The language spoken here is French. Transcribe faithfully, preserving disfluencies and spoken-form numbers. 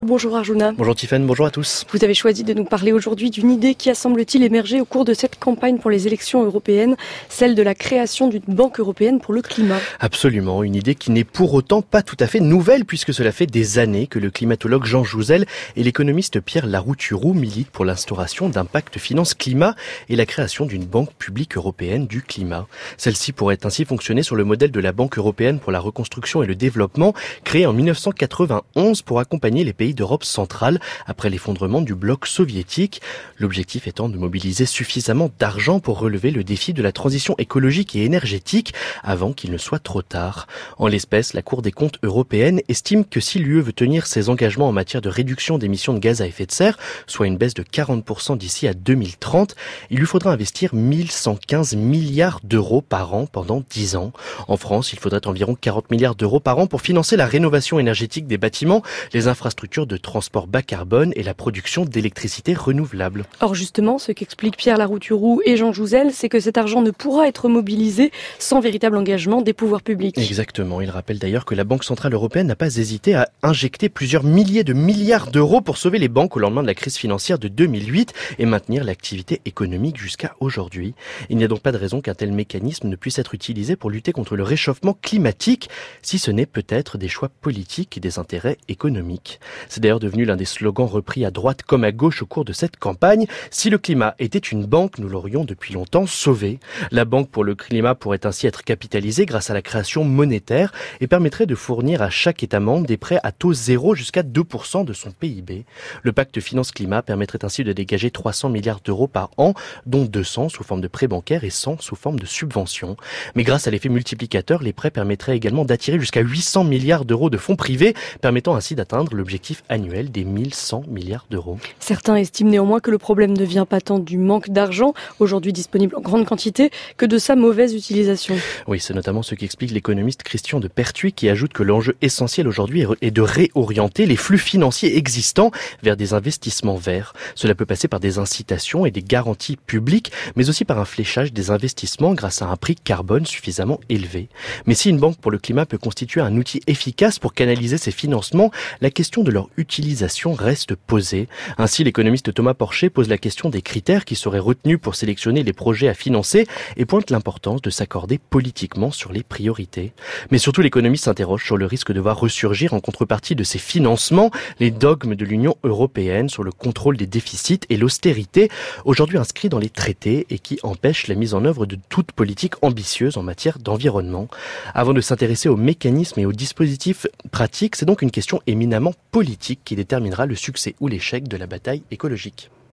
Bonjour Arjuna. Bonjour Tiffaine, bonjour à tous. Vous avez choisi de nous parler aujourd'hui d'une idée qui a semble-t-il émergé au cours de cette campagne pour les élections européennes, celle de la création d'une banque européenne pour le climat. Absolument, une idée qui n'est pour autant pas tout à fait nouvelle puisque cela fait des années que le climatologue Jean Jouzel et l'économiste Pierre Larouturou militent pour l'instauration d'un pacte finance-climat et la création d'une banque publique européenne du climat. Celle-ci pourrait ainsi fonctionner sur le modèle de la Banque européenne pour la reconstruction et le développement, créée en dix-neuf cent quatre-vingt-onze pour accompagner les pays d'Europe centrale après l'effondrement du bloc soviétique. L'objectif étant de mobiliser suffisamment d'argent pour relever le défi de la transition écologique et énergétique avant qu'il ne soit trop tard. En l'espèce, la Cour des comptes européenne estime que si l'U E veut tenir ses engagements en matière de réduction d'émissions de gaz à effet de serre, soit une baisse de quarante pour cent d'ici à deux mille trente, il lui faudra investir mille cent quinze milliards d'euros par an pendant dix ans. En France, il faudrait environ quarante milliards d'euros par an pour financer la rénovation énergétique des bâtiments, les infrastructures de transport bas carbone et la production d'électricité renouvelable. Or justement, ce qu'expliquent Pierre Larouturou et Jean Jouzel, c'est que cet argent ne pourra être mobilisé sans véritable engagement des pouvoirs publics. Exactement. Il rappelle d'ailleurs que la Banque Centrale Européenne n'a pas hésité à injecter plusieurs milliers de milliards d'euros pour sauver les banques au lendemain de la crise financière de deux mille huit et maintenir l'activité économique jusqu'à aujourd'hui. Il n'y a donc pas de raison qu'un tel mécanisme ne puisse être utilisé pour lutter contre le réchauffement climatique, si ce n'est peut-être des choix politiques et des intérêts économiques. C'est d'ailleurs devenu l'un des slogans repris à droite comme à gauche au cours de cette campagne. Si le climat était une banque, nous l'aurions depuis longtemps sauvé. La Banque pour le climat pourrait ainsi être capitalisée grâce à la création monétaire et permettrait de fournir à chaque État membre des prêts à taux zéro jusqu'à deux pour cent de son P I B. Le pacte finance-climat permettrait ainsi de dégager trois cents milliards d'euros par an, dont deux cents sous forme de prêts bancaires et cent sous forme de subventions. Mais grâce à l'effet multiplicateur, les prêts permettraient également d'attirer jusqu'à huit cents milliards d'euros de fonds privés, permettant ainsi d'atteindre l'objectif annuel des mille cent milliards d'euros. Certains estiment néanmoins que le problème ne vient pas tant du manque d'argent, aujourd'hui disponible en grande quantité, que de sa mauvaise utilisation. Oui, c'est notamment ce qu'explique l'économiste Christian de Pertuis qui ajoute que l'enjeu essentiel aujourd'hui est de réorienter les flux financiers existants vers des investissements verts. Cela peut passer par des incitations et des garanties publiques, mais aussi par un fléchage des investissements grâce à un prix carbone suffisamment élevé. Mais si une banque pour le climat peut constituer un outil efficace pour canaliser ces financements, la question de leur utilisation reste posée. Ainsi, l'économiste Thomas Porcher pose la question des critères qui seraient retenus pour sélectionner les projets à financer et pointe l'importance de s'accorder politiquement sur les priorités. Mais surtout, l'économiste s'interroge sur le risque de voir ressurgir en contrepartie de ces financements les dogmes de l'Union européenne sur le contrôle des déficits et l'austérité, aujourd'hui inscrits dans les traités et qui empêchent la mise en œuvre de toute politique ambitieuse en matière d'environnement. Avant de s'intéresser aux mécanismes et aux dispositifs pratiques, c'est donc une question éminemment politique qui déterminera le succès ou l'échec de la bataille écologique.